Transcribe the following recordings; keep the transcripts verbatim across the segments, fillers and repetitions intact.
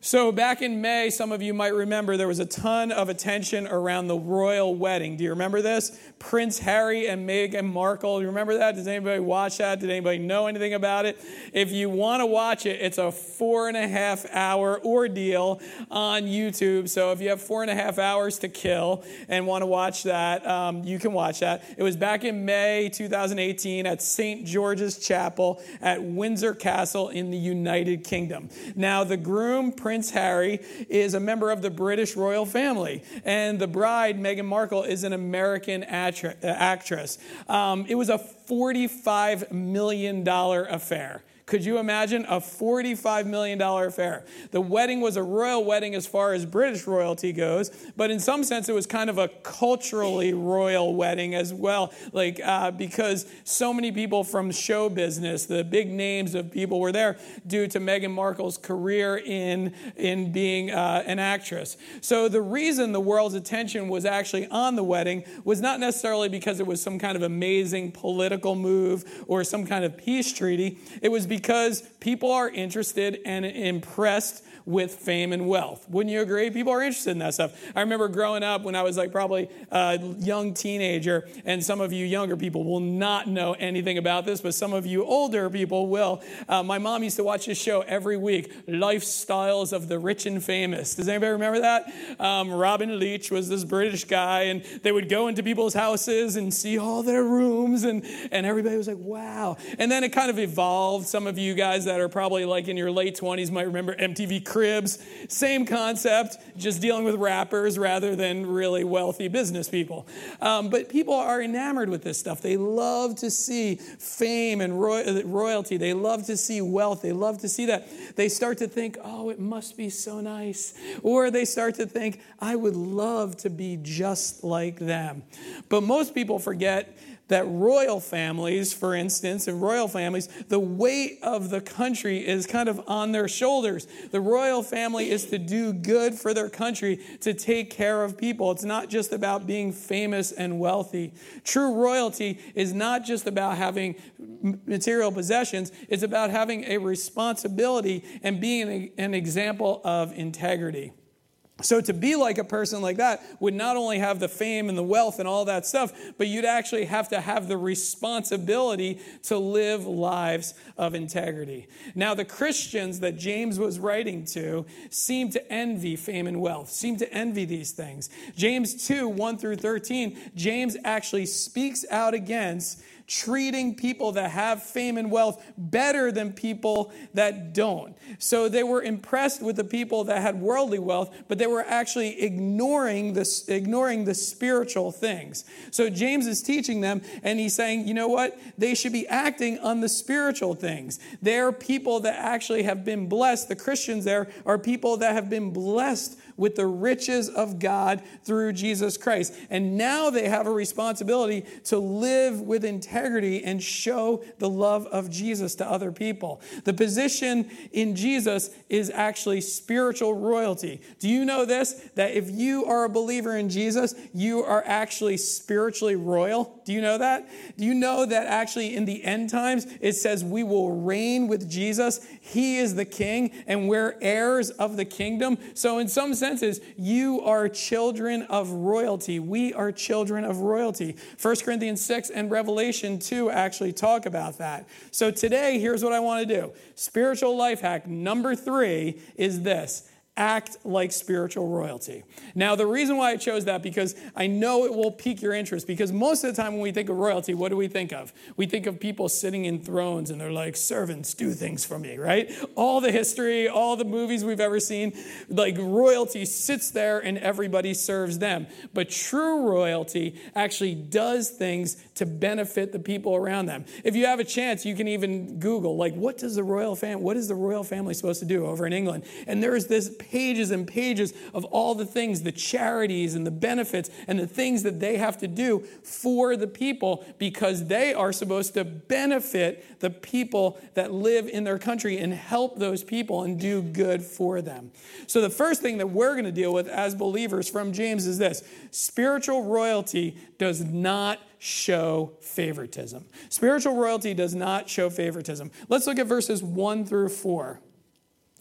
So back in May, some of you might remember there was a ton of attention around the royal wedding. Do you remember this? Prince Harry and Meghan Markle. Do you remember that? Does anybody watch that? Did anybody know anything about it? If you want to watch it, it's a four and a half hour ordeal on YouTube. So if you have four and a half hours to kill and want to watch that, um, you can watch that. It was back in May two thousand eighteen at Saint George's Chapel at Windsor Castle in the United Kingdom. Now, the groom, Prince Prince Harry, is a member of the British royal family, and the bride, Meghan Markle, is an American actress. Um, it was a forty-five million dollars affair. Could you imagine a forty-five million dollars affair? The wedding was a royal wedding as far as British royalty goes, but in some sense it was kind of a culturally royal wedding as well, like uh, because so many people from show business, the big names of people were there due to Meghan Markle's career in, in being uh, an actress. So the reason the world's attention was actually on the wedding was not necessarily because it was some kind of amazing political move or some kind of peace treaty. It was because people are interested and impressed with fame and wealth. Wouldn't you agree? People are interested in that stuff. I remember growing up when I was like probably a young teenager, and some of you younger people will not know anything about this, but some of you older people will. Uh, my mom used to watch this show every week, Lifestyles of the Rich and Famous. Does anybody remember that? Um, Robin Leach was this British guy, and they would go into people's houses and see all their rooms, and, and everybody was like, wow. And then it kind of evolved. Some of you guys that are probably like in your late twenties might remember M T V Cribs, same concept, just dealing with rappers rather than really wealthy business people. Um, but people are enamored with this stuff. They love to see fame and roy- royalty. They love to see wealth. They love to see that. They start to think, oh, it must be so nice. Or they start to think, I would love to be just like them. But most people forget that royal families, for instance, in royal families, the weight of the country is kind of on their shoulders. The royal family is to do good for their country, to take care of people. It's not just about being famous and wealthy. True royalty is not just about having material possessions. It's about having a responsibility and being an example of integrity. So to be like a person like that would not only have the fame and the wealth and all that stuff, but you'd actually have to have the responsibility to live lives of integrity. Now, the Christians that James was writing to seem to envy fame and wealth, seem to envy these things. James two, one through thirteen, James actually speaks out against treating people that have fame and wealth better than people that don't. So they were impressed with the people that had worldly wealth, but they were actually ignoring this, ignoring the spiritual things. So James is teaching them, and he's saying, you know what? They should be acting on the spiritual things. They're people that actually have been blessed. The Christians there are people that have been blessed with the riches of God through Jesus Christ. And now they have a responsibility to live with integrity and show the love of Jesus to other people. The position in Jesus is actually spiritual royalty. Do you know this? That if you are a believer in Jesus, you are actually spiritually royal. Do you know that? Do you know that actually in the end times, it says we will reign with Jesus. He is the king, and we're heirs of the kingdom. So in some senses, you are children of royalty. We are children of royalty. First Corinthians six and Revelation two actually talk about that. So today, here's what I want to do. Spiritual life hack number three is this. Act like spiritual royalty. Now, the reason why I chose that, because I know it will pique your interest, because most of the time when we think of royalty, what do we think of? We think of people sitting in thrones and they're like, servants, do things for me, right? All the history, all the movies we've ever seen, like royalty sits there and everybody serves them. But true royalty actually does things to benefit the people around them. If you have a chance, you can even Google, like, what does the royal fam- what is the royal family supposed to do over in England? And there is this pages and pages of all the things, the charities and the benefits and the things that they have to do for the people, because they are supposed to benefit the people that live in their country and help those people and do good for them. So the first thing that we're going to deal with as believers from James is this. Spiritual royalty does not show favoritism. Spiritual royalty does not show favoritism. Let's look at verses one through four.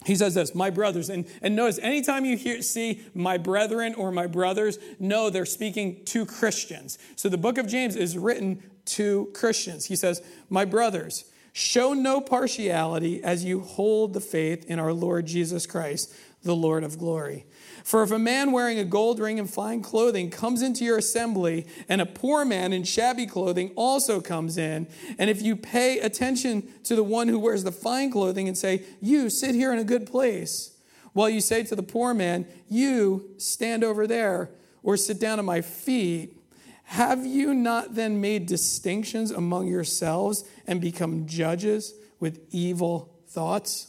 He says this, my brothers. And, and notice, anytime you hear, see my brethren or my brothers, no, they're speaking to Christians. So the book of James is written to Christians. He says, my brothers, show no partiality as you hold the faith in our Lord Jesus Christ, the Lord of glory. For if a man wearing a gold ring and fine clothing comes into your assembly, and a poor man in shabby clothing also comes in, and if you pay attention to the one who wears the fine clothing and say, you sit here in a good place, while you say to the poor man, you stand over there, or sit down at my feet, have you not then made distinctions among yourselves and become judges with evil thoughts?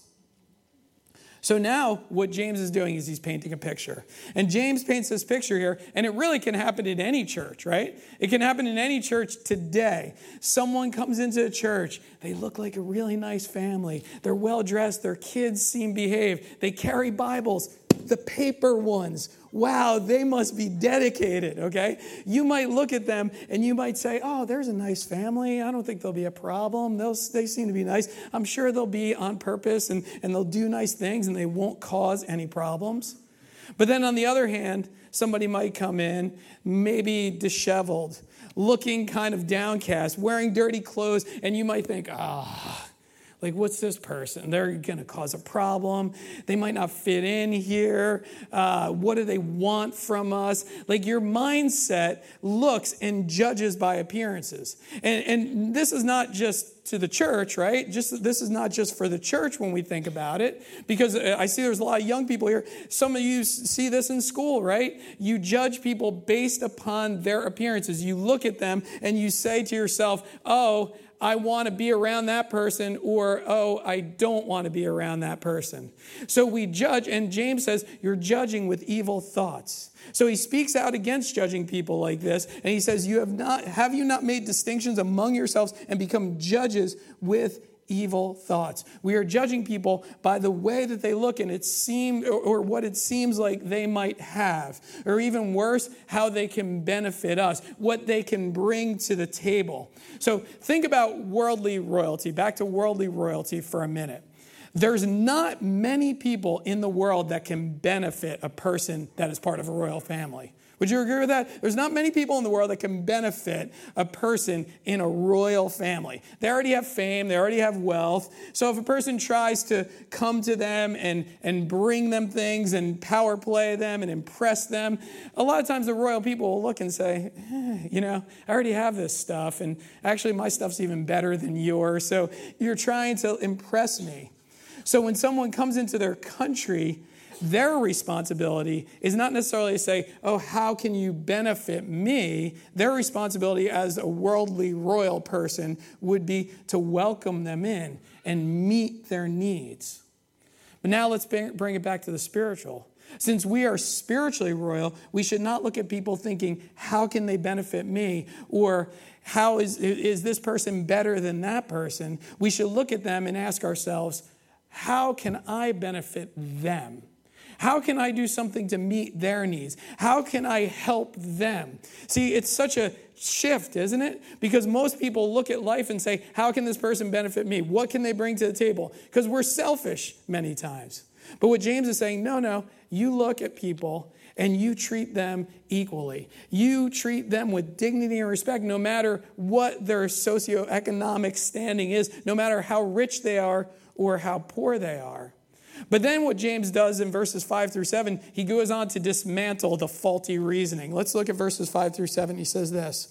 So now what James is doing is he's painting a picture. And James paints this picture here, and it really can happen in any church, right? It can happen in any church today. Someone comes into a church. They look like a really nice family. They're well-dressed. Their kids seem behaved. They carry Bibles, the paper ones. Wow, they must be dedicated, okay? You might look at them and you might say, oh, there's a nice family. I don't think there'll be a problem. They'll, they seem to be nice. I'm sure they'll be on purpose and, and they'll do nice things and they won't cause any problems. But then on the other hand, somebody might come in, maybe disheveled, looking kind of downcast, wearing dirty clothes, and you might think, ah, oh, like, what's this person? They're going to cause a problem. They might not fit in here. Uh, what do they want from us? Like, your mindset looks and judges by appearances. And, and this is not just to the church, right? Just this is not just for the church when we think about it. Because I see there's a lot of young people here. Some of you see this in school, right? You judge people based upon their appearances. You look at them and you say to yourself, oh, I want to be around that person, or, oh, I don't want to be around that person. So we judge, and James says, you're judging with evil thoughts. So he speaks out against judging people like this, and he says, you have not, have you not made distinctions among yourselves and become judges with evil thoughts? We are judging people by the way that they look, and it seems, or, or what it seems like they might have, or even worse, how they can benefit us, what they can bring to the table. So think about worldly royalty. Back to worldly royalty for a minute. There's not many people in the world that can benefit a person that is part of a royal family. Would you agree with that? There's not many people in the world that can benefit a person in a royal family. They already have fame. They already have wealth. So if a person tries to come to them and, and bring them things and power play them and impress them, a lot of times the royal people will look and say, eh, you know, I already have this stuff. And actually my stuff's even better than yours. So you're trying to impress me. So when someone comes into their country, their responsibility is not necessarily to say, oh, how can you benefit me? Their responsibility as a worldly royal person would be to welcome them in and meet their needs. But now let's bring it back to the spiritual. Since we are spiritually royal, we should not look at people thinking, how can they benefit me? Or how is, is this person better than that person? We should look at them and ask ourselves, how can I benefit them? How can I do something to meet their needs? How can I help them? See, it's such a shift, isn't it? Because most people look at life and say, how can this person benefit me? What can they bring to the table? Because we're selfish many times. But what James is saying, no, no, you look at people and you treat them equally. You treat them with dignity and respect, no matter what their socioeconomic standing is, no matter how rich they are or how poor they are. But then what James does in verses five through seven, he goes on to dismantle the faulty reasoning. Let's look at verses five through seven. He says this.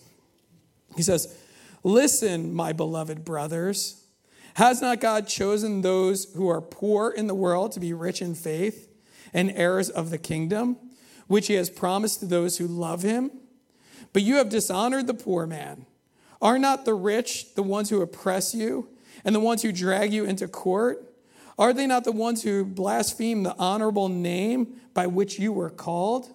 He says, listen, my beloved brothers, has not God chosen those who are poor in the world to be rich in faith and heirs of the kingdom, which he has promised to those who love him? But you have dishonored the poor man. Are not the rich the ones who oppress you and the ones who drag you into court? Are they not the ones who blaspheme the honorable name by which you were called?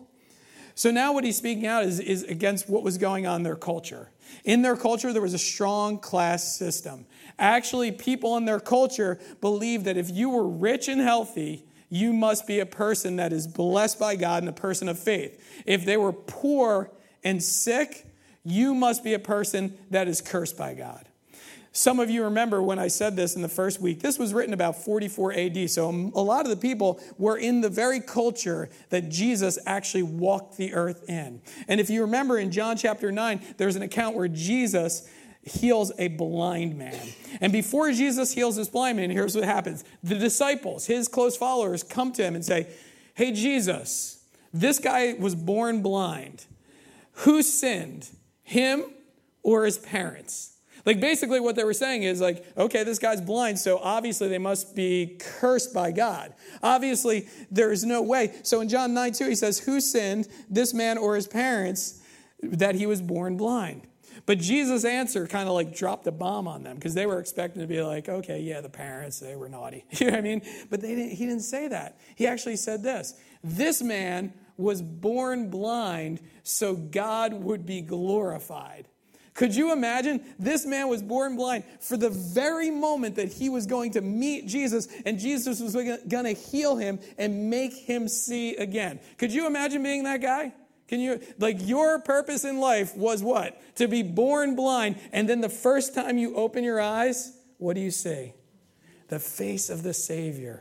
So now what he's speaking out is, is against what was going on in their culture. In their culture, there was a strong class system. Actually, people in their culture believed that if you were rich and healthy, you must be a person that is blessed by God and a person of faith. If they were poor and sick, you must be a person that is cursed by God. Some of you remember when I said this in the first week, this was written about forty-four A D. So a lot of the people were in the very culture that Jesus actually walked the earth in. And if you remember in John chapter nine, there's an account where Jesus heals a blind man. And before Jesus heals this blind man, here's what happens. The disciples, his close followers, come to him and say, hey, Jesus, this guy was born blind. Who sinned, him or his parents? Like basically what they were saying is like, okay, this guy's blind, so obviously they must be cursed by God. Obviously, there is no way. So in John nine two, he says, who sinned, this man or his parents, that he was born blind? But Jesus' answer kind of like dropped a bomb on them because they were expecting to be like, okay, yeah, the parents, they were naughty. You know what I mean? But they didn't, he didn't say that. He actually said this. This man was born blind so God would be glorified. Could you imagine? This man was born blind for the very moment that he was going to meet Jesus, and Jesus was going to heal him and make him see again. Could you imagine being that guy? Can you, like, your purpose in life was what? To be born blind, and then the first time you open your eyes, what do you see? The face of the Savior.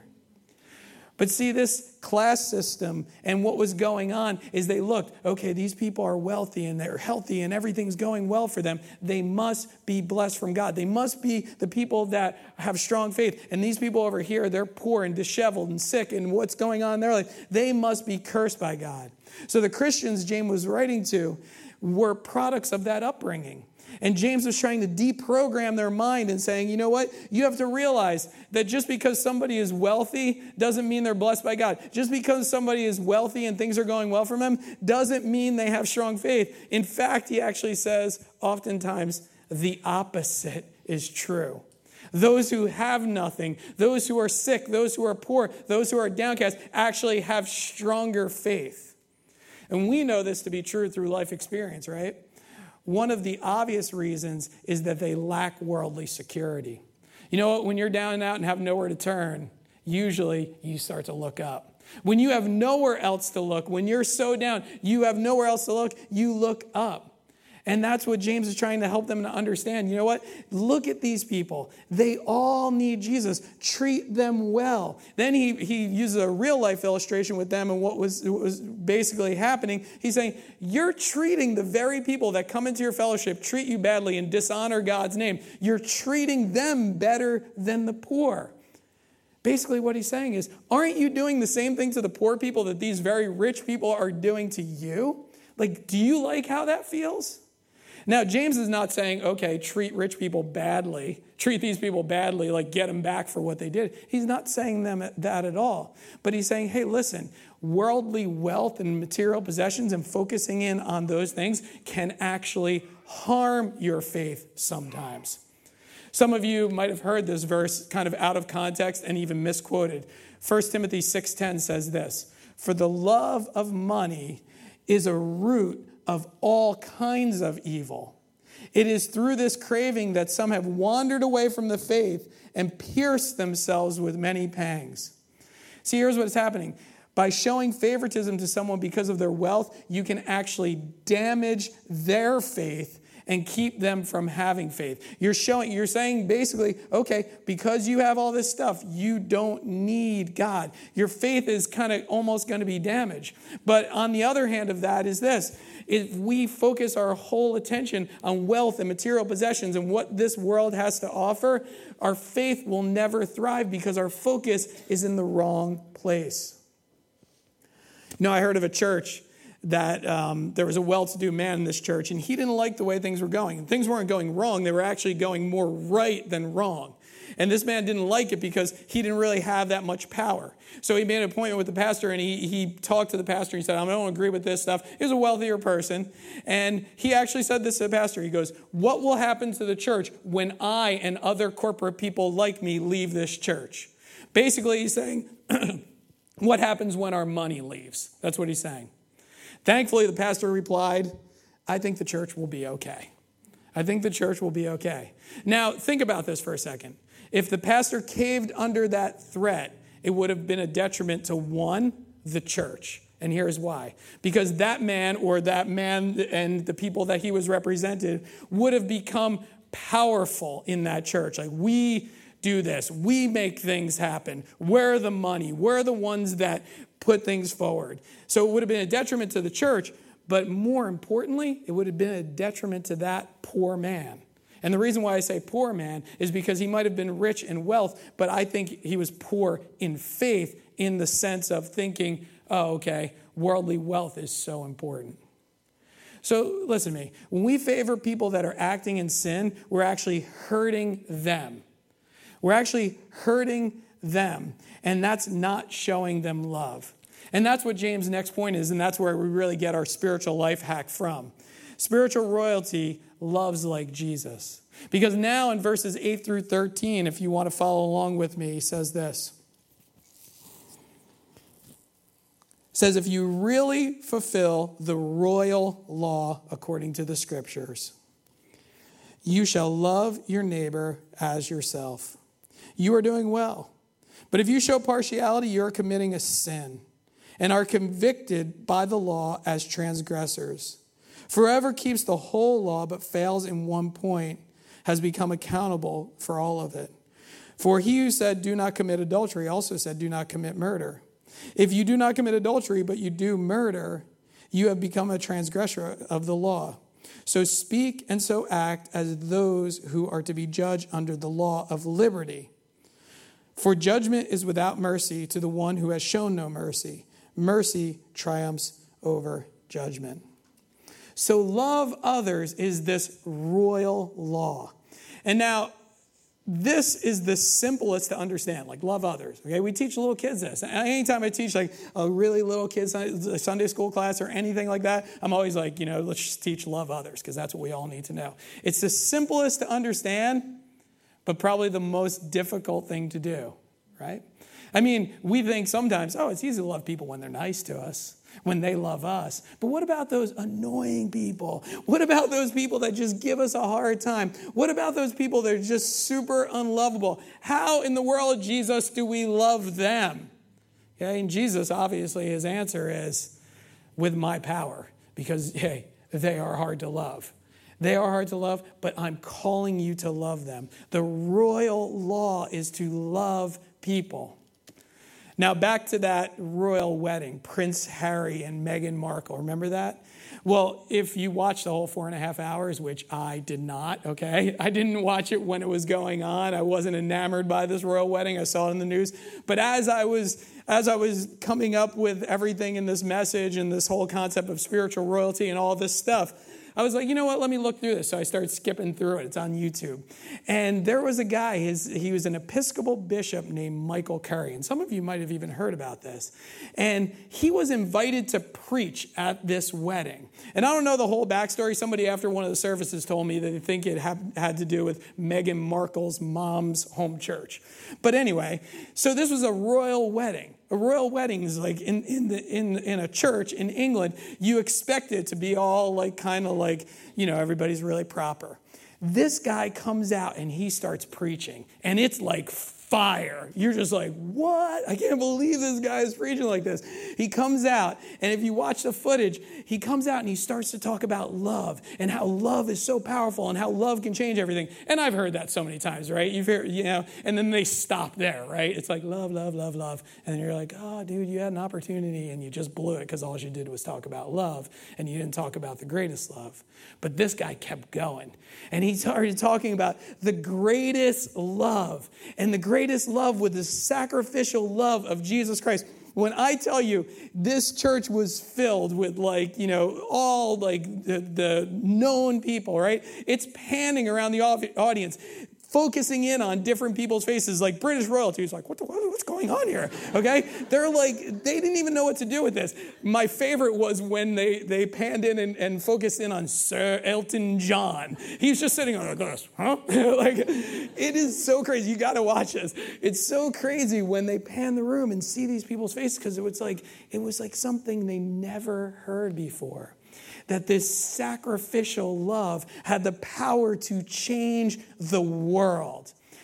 But see, this class system and what was going on is they looked, okay, these people are wealthy and they're healthy and everything's going well for them. They must be blessed from God. They must be the people that have strong faith. And these people over here, they're poor and disheveled and sick and what's going on in their life, they must be cursed by God. So the Christians James was writing to were products of that upbringing. And James was trying to deprogram their mind and saying, you know what? You have to realize that just because somebody is wealthy doesn't mean they're blessed by God. Just because somebody is wealthy and things are going well for them doesn't mean they have strong faith. In fact, he actually says oftentimes the opposite is true. Those who have nothing, those who are sick, those who are poor, those who are downcast actually have stronger faith. And we know this to be true through life experience, right? One of the obvious reasons is that they lack worldly security. You know what? When you're down and out and have nowhere to turn, usually you start to look up. When you have nowhere else to look, when you're so down, you have nowhere else to look, you look up. And that's what James is trying to help them to understand. You know what? Look at these people. They all need Jesus. Treat them well. Then he, he uses a real life illustration with them and what was, what was basically happening. He's saying, you're treating the very people that come into your fellowship, treat you badly and dishonor God's name. You're treating them better than the poor. Basically what he's saying is, aren't you doing the same thing to the poor people that these very rich people are doing to you? Like, do you like how that feels? Now, James is not saying, okay, treat rich people badly, treat these people badly, like get them back for what they did. He's not saying them that at all. But he's saying, hey, listen, worldly wealth and material possessions and focusing in on those things can actually harm your faith sometimes. Some of you might have heard this verse kind of out of context and even misquoted. First Timothy six ten says this, for the love of money is a root of all kinds of evil. It is through this craving that some have wandered away from the faith and pierced themselves with many pangs. See, here's what's happening. By showing favoritism to someone because of their wealth, you can actually damage their faith and keep them from having faith. You're showing, you're saying basically, okay, because you have all this stuff, you don't need God. Your faith is kind of almost going to be damaged. But on the other hand of that is this. If we focus our whole attention on wealth and material possessions and what this world has to offer, our faith will never thrive because our focus is in the wrong place. You know, I heard of a church that um, there was a well-to-do man in this church, and he didn't like the way things were going. And things weren't going wrong. They were actually going more right than wrong. And this man didn't like it because he didn't really have that much power. So he made an appointment with the pastor, and he, he talked to the pastor. He said, I don't agree with this stuff. He was a wealthier person. And he actually said this to the pastor. He goes, what will happen to the church when I and other corporate people like me leave this church? Basically, he's saying, what happens when our money leaves? That's what he's saying. Thankfully, the pastor replied, I think the church will be okay. I think the church will be okay. Now, think about this for a second. If the pastor caved under that threat, it would have been a detriment to, one, the church. And here's why. Because that man or that man and the people that he was represented would have become powerful in that church. Like, we do this. We make things happen. We're the money. We're the ones that put things forward. So it would have been a detriment to the church, but more importantly, it would have been a detriment to that poor man. And the reason why I say poor man is because he might have been rich in wealth, but I think he was poor in faith in the sense of thinking, oh, okay, worldly wealth is so important. So listen to me. When we favor people that are acting in sin, we're actually hurting them. We're actually hurting them, and that's not showing them love. And that's what James' next point is, and that's where we really get our spiritual life hack from. Spiritual royalty loves like Jesus. Because now in verses eight through thirteen, if you want to follow along with me, he says this. It says, if you really fulfill the royal law according to the scriptures, you shall love your neighbor as yourself. You are doing well. But if you show partiality, you are committing a sin and are convicted by the law as transgressors. For whoever keeps the whole law but fails in one point has become accountable for all of it. For he who said, do not commit adultery, also said, do not commit murder. If you do not commit adultery, but you do murder, you have become a transgressor of the law. So speak and so act as those who are to be judged under the law of liberty. For judgment is without mercy to the one who has shown no mercy. Mercy triumphs over judgment. So love others is this royal law. And now, this is the simplest to understand, like love others. Okay, we teach little kids this. Anytime I teach like a really little kid Sunday school class or anything like that, I'm always like, you know, let's just teach love others because that's what we all need to know. It's the simplest to understand, but probably the most difficult thing to do, right? I mean, we think sometimes, oh, it's easy to love people when they're nice to us, when they love us. But what about those annoying people? What about those people that just give us a hard time? What about those people that are just super unlovable? How in the world, Jesus, do we love them? Okay, and Jesus, obviously, his answer is with my power, because, hey, they are hard to love. They are hard to love, but I'm calling you to love them. The royal law is to love people. Now, back to that royal wedding, Prince Harry and Meghan Markle. Remember that? Well, if you watched the whole four and a half hours, which I did not, okay? I didn't watch it when it was going on. I wasn't enamored by this royal wedding. I saw it in the news. But as I was as I was coming up with everything in this message and this whole concept of spiritual royalty and all this stuff, I was like, you know what, let me look through this. So I started skipping through it. It's on YouTube. And there was a guy, his, he was an Episcopal bishop named Michael Curry. And some of you might have even heard about this. And he was invited to preach at this wedding. And I don't know the whole backstory. Somebody after one of the services told me that they think it had, had to do with Meghan Markle's mom's home church. But anyway, so this was a royal wedding. A royal wedding is like in, in, the, in, in a church in England, you expect it to be all like kind of like, you know, everybody's really proper. This guy comes out and he starts preaching, and it's like fire. You're just like, what? I can't believe this guy is preaching like this. He comes out, and if you watch the footage, he comes out and he starts to talk about love and how love is so powerful and how love can change everything. And I've heard that so many times, right? You've heard, you know, and then they stop there, right? It's like love, love, love, love. And then you're like, oh, dude, you had an opportunity and you just blew it because all you did was talk about love and you didn't talk about the greatest love. But this guy kept going, and he started talking about the greatest love, and the greatest love with the sacrificial love of Jesus Christ. When I tell you this church was filled with like, you know, all like the, the known people, right? It's panning around the audience, focusing in on different people's faces, like British royalty is like, what the, what's going on here? Okay? They're like, they didn't even know what to do with this. My favorite was when they, they panned in and, and focused in on Sir Elton John. He's just sitting on like this, huh? Like, it is so crazy. You got to watch this. It's so crazy when they pan the room and see these people's faces, because it was like, it was like something they never heard before. That this sacrificial love had the power to change the world.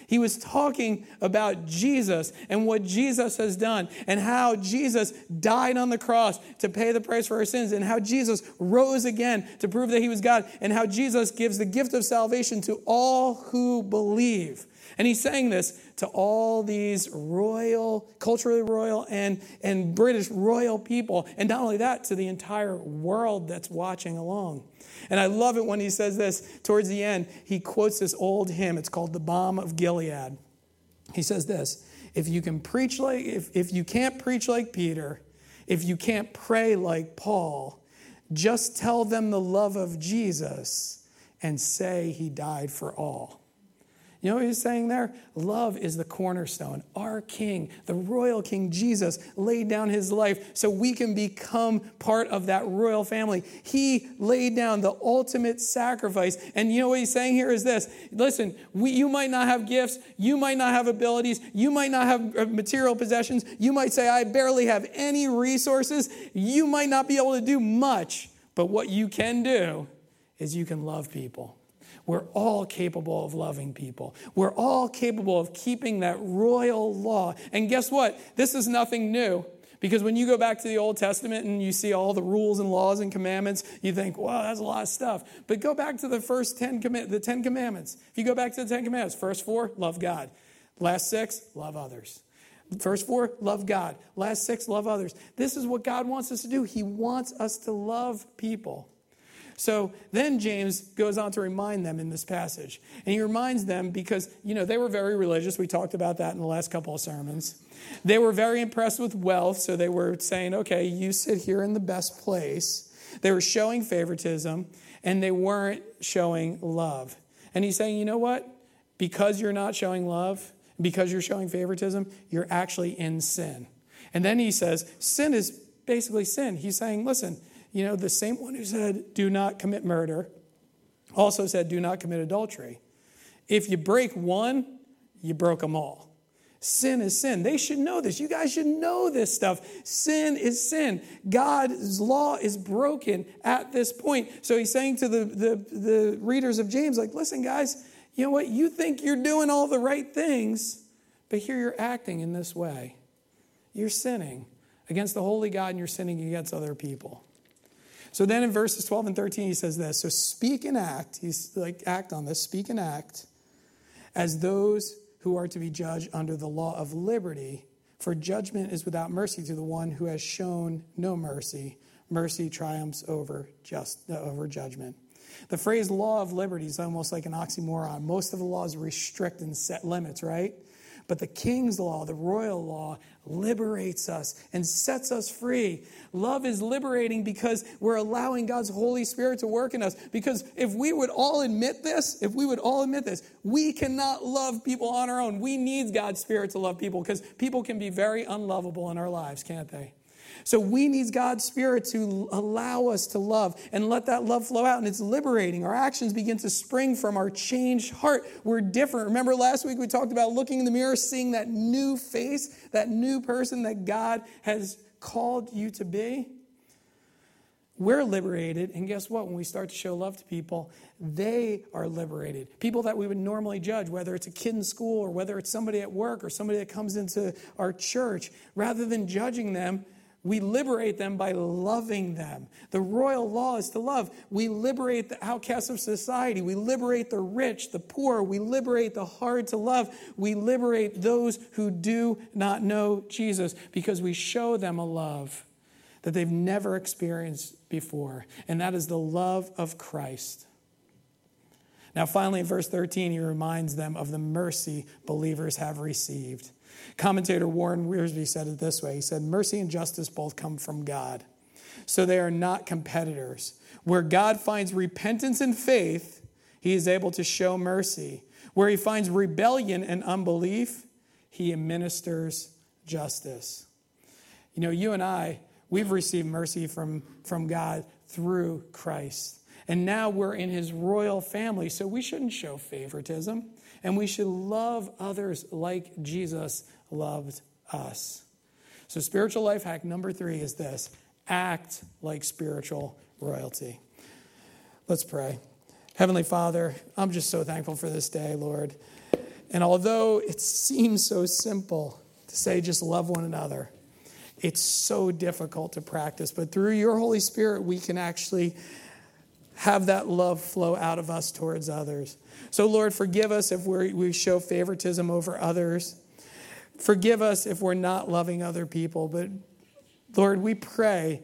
He was talking about Jesus and what Jesus has done and how Jesus died on the cross to pay the price for our sins and how Jesus rose again to prove that he was God and how Jesus gives the gift of salvation to all who believe. And he's saying this to all these royal, culturally royal and, and British royal people. And not only that, to the entire world that's watching along. And I love it when he says this towards the end. He quotes this old hymn. It's called The Balm of Gilead. He says this, if you can preach like, if, if you can't preach like Peter, if you can't pray like Paul, just tell them the love of Jesus and say he died for all. You know what he's saying there? Love is the cornerstone. Our King, the royal King Jesus, laid down his life so we can become part of that royal family. He laid down the ultimate sacrifice. And you know what he's saying here is this. Listen, we, you might not have gifts. You might not have abilities. You might not have material possessions. You might say, I barely have any resources. You might not be able to do much. But what you can do is you can love people. We're all capable of loving people. We're all capable of keeping that royal law. And guess what? This is nothing new. Because when you go back to the Old Testament and you see all the rules and laws and commandments, you think, wow, that's a lot of stuff. But go back to the first ten, the Ten Commandments. If you go back to the Ten Commandments, first four, love God. Last six, love others. First four, love God. Last six, love others. This is what God wants us to do. He wants us to love people. So then James goes on to remind them in this passage. And he reminds them because, you know, they were very religious. We talked about that in the last couple of sermons. They were very impressed with wealth. So they were saying, okay, you sit here in the best place. They were showing favoritism and they weren't showing love. And he's saying, you know what? Because you're not showing love, because you're showing favoritism, you're actually in sin. And then he says, sin is basically sin. He's saying, listen, you know, the same one who said, do not commit murder, also said, do not commit adultery. If you break one, you broke them all. Sin is sin. They should know this. You guys should know this stuff. Sin is sin. God's law is broken at this point. So he's saying to the, the, the readers of James, like, listen, guys, you know what? You think you're doing all the right things, but here you're acting in this way. You're sinning against the holy God and you're sinning against other people. So then in verses twelve and thirteen, he says this. So speak and act. He's like, act on this. Speak and act as those who are to be judged under the law of liberty. For judgment is without mercy to the one who has shown no mercy. Mercy triumphs over just uh, over judgment. The phrase law of liberty is almost like an oxymoron. Most of the laws restrict and set limits, right? But the king's law, the royal law, liberates us and sets us free. Love is liberating because we're allowing God's Holy Spirit to work in us. Because if we would all admit this, if we would all admit this, we cannot love people on our own. We need God's Spirit to love people because people can be very unlovable in our lives, can't they? So we need God's Spirit to allow us to love and let that love flow out. And it's liberating. Our actions begin to spring from our changed heart. We're different. Remember last week we talked about looking in the mirror, seeing that new face, that new person that God has called you to be. We're liberated. And guess what? When we start to show love to people, they are liberated. People that we would normally judge, whether it's a kid in school or whether it's somebody at work or somebody that comes into our church, rather than judging them, we liberate them by loving them. The royal law is to love. We liberate the outcasts of society. We liberate the rich, the poor. We liberate the hard to love. We liberate those who do not know Jesus because we show them a love that they've never experienced before. And that is the love of Christ. Now, finally, in verse thirteen, he reminds them of the mercy believers have received. Commentator Warren Wiersbe said it this way. He said, mercy and justice both come from God. So they are not competitors. Where God finds repentance and faith, he is able to show mercy. Where he finds rebellion and unbelief, he administers justice. You know, you and I, we've received mercy from, from God through Christ. And now we're in his royal family, so we shouldn't show favoritism. And we should love others like Jesus loved us. So spiritual life hack number three is this. Act like spiritual royalty. Let's pray. Heavenly Father, I'm just so thankful for this day, Lord. And although it seems so simple to say just love one another, it's so difficult to practice. But through your Holy Spirit, we can actually have that love flow out of us towards others. So Lord, forgive us if we're, we show favoritism over others. Forgive us if we're not loving other people. But Lord, we pray